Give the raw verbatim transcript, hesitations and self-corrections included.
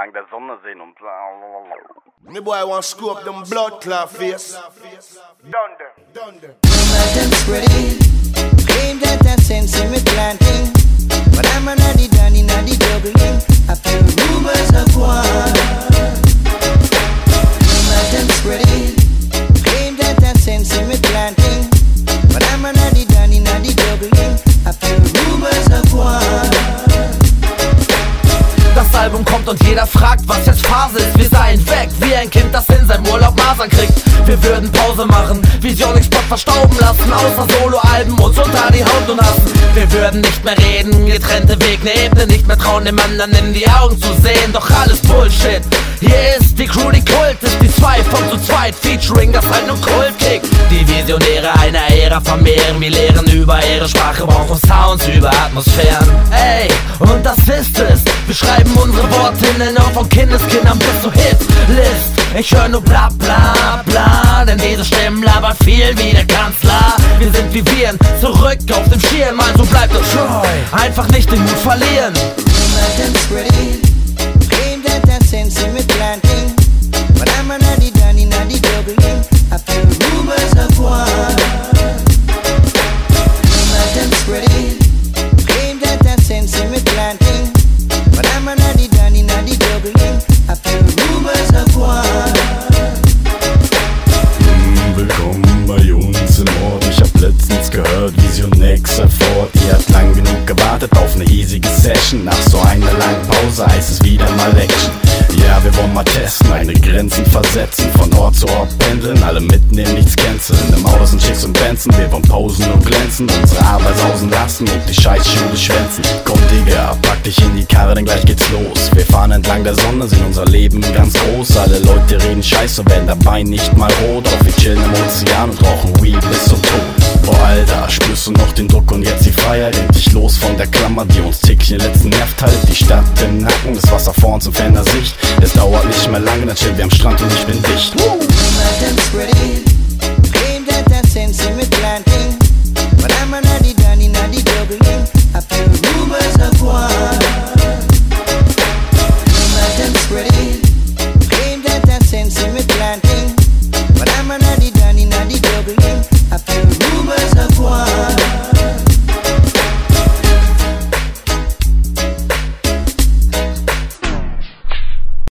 entlang der Sonne sehen und bla. Me boy want screw up them blood clot face. Done them. Done them. Them spreading, claim that that sense in me planting. But I'm already done in the juggling. I feel rumors of war. Them spreading, claim that that sense in me planting. But I'm already done in the juggling. I feel rumors of war. Das Album kommt und jeder fragt, was jetzt Phase ist. Wir seien weg, wie ein Kind, das in seinem Urlaub Masern kriegt. Wir würden Pause machen, Vision Spot verstauben lassen. Außer Soloalben uns unter die Haut und hassen. Wir würden nicht mehr reden, getrennte Wege, ne Ebene. Nicht mehr trauen, dem anderen in die Augen zu sehen. Doch alles Bullshit, hier ist die Crew, die Kult ist. Die zwei von zu zweit, featuring das halt nur Kultkick. Die Visionäre einer Ära vermehren. Wir lehren über ihre Sprache, brauchen Sounds über Atmosphären. Ey, und das ist es, wir schreiben unsere Worte in den Ohren von Kindeskindern bis zur Hitlist. Ich höre nur bla bla bla, denn diese Stimmen labern viel wie der Kanzler. Wir sind wie Viren, zurück auf dem Schirm, also bleibt uns treu, einfach nicht den Mut verlieren. Willkommen bei uns im Ort. Ich hab letztens gehört, Vision X erfordert. Die hat lang genug gewartet auf eine easige Session. Nach so einer langen Pause heißt es wieder mal Action. Ja, wir wollen mal testen, eigene Grenzen versetzen, von Ort zu Ort pendeln, alle mitnehmen, nichts canceln. Im Außen Chicks und Benzen, wir wollen posen und glänzen, unsere Arbeit sausen lassen und die Scheißschule schwänzen. Komm Digga, pack dich in die Karre, denn gleich geht's los. Wir fahren entlang der Sonne, sehen unser Leben ganz groß. Alle Leute reden Scheiße, werden dabei nicht mal rot. Auch wir chillen im Ozean und rauchen Weed bis zum Tod. Boah Alter, spürst du noch den Druck und jetzt die Freiheit? Endlich los von der Klammer, die uns täglich den letzten Nerv teilt. Die Stadt im Nacken, das Wasser vor uns in ferner Sicht. Es dauert nicht mehr lange, dann chillen wir am Strand und ich bin dicht. Woo!